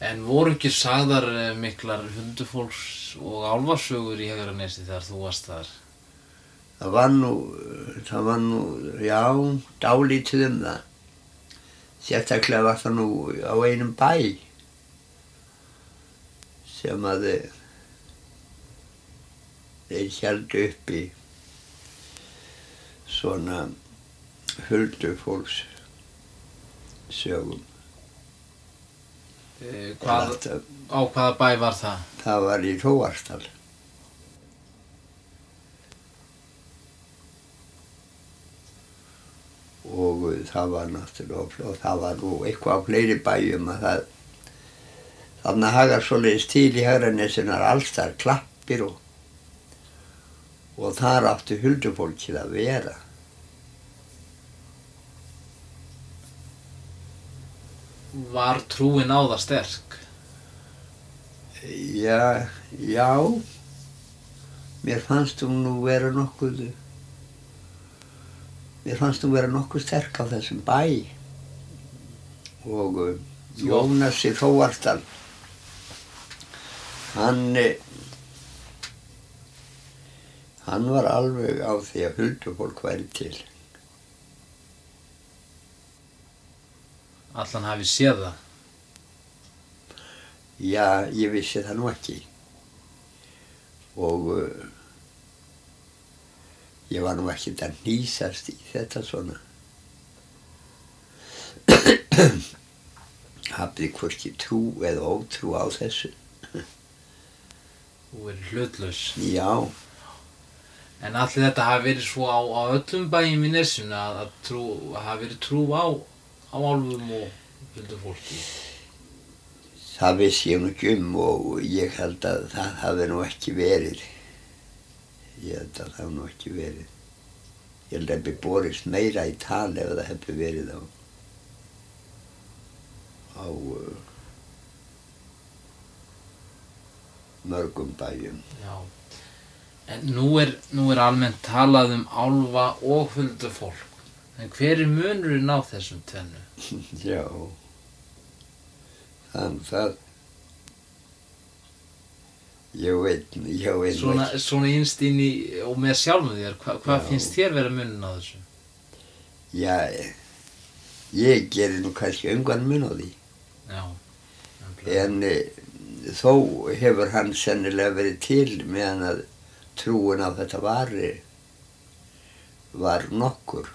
En voru ekki sagðar miklar huldufólks og álfasögur í Hegranesi þegar þú varst þar? Það var nú, já, dálítið það. Sérstaklega var það nú á einum bæ sem að þeir héldu uppi svona huldufólks sögum. Á hvaða bæ var það? Það var í Hróarsdal. Og það var náttúrulega, og það var nú eitthvað á fleiri bæjum að það, þarna hagar svoleiðis til í Hegranesinu alls þar klappir og þar áttu huldufólkið að vera. Var trúin á það sterk? Já, mér fannst hún vera nokkuð sterk á þessum bæ og Jónas í Hróarsdal, hann var alveg á því að huldufólk væri til. Allan hafi séð það? Já, ég vissi það nú ekki og ég var nú ekkert að hnýsast í þetta svona. Hafði hvorki trú eða ótrú á þessu. Þú verið hlutlaus? Já. En allir þetta hafi verið svo á öllum bæjum í Nesinu að hafi verið trú á álfum og huldufólki? Það vissi ég nú ekki og ég held að það hafi nú ekki verið. Ég held að það hafi nú ekki verið. Ég held að hefði borist meira í tal ef það hefði verið á mörgum bæjum. Já. En nú er almennt talað álfa og huldufólk. En hver er munurinn á þessum tvennu? Já, það ég veit Svona innst inn í og með sjálfum þér, hvað finnst þér vera munurinn á þessu? Já, ég geri nú kannski engan mun á því. Já. En þó hefur hann sennilega verið til meðan að trúin á þetta var nokkur.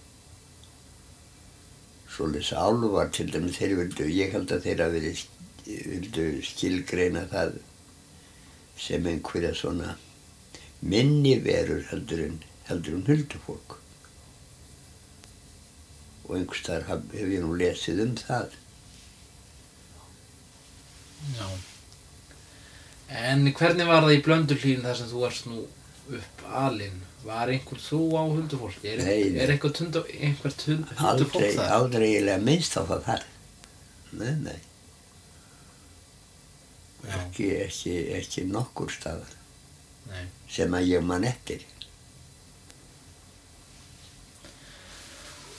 Svoleiðis álfar til dæmis, ég held að þeir vildu skilgreina það sem einhverja svona minni verur heldur en huldufólk. Og einhvers staðar hef ég nú lesið það. Já. En hvernig var það í Blönduhlíðinni þar sem þú varst nú upp alinn? Var einhver trú á huldufólki? Er einhvert huldufólk þar? Aldrei eiginlega minnst á það þar. Nei. Ekki nokkur staðar. Nei. Sem að ég man eftir.